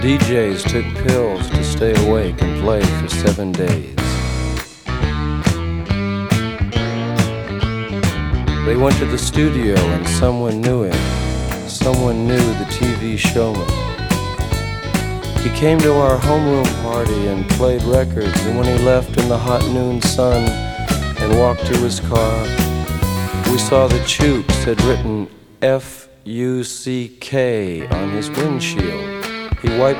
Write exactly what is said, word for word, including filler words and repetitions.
D Js took pills to stay awake and play for seven days. They went to the studio and someone knew him. Someone knew the T V showman. He came to our homeroom party and played records, and when he left in the hot noon sun and walked to his car, we saw that Chooks had written F U C K on his windshield. He wiped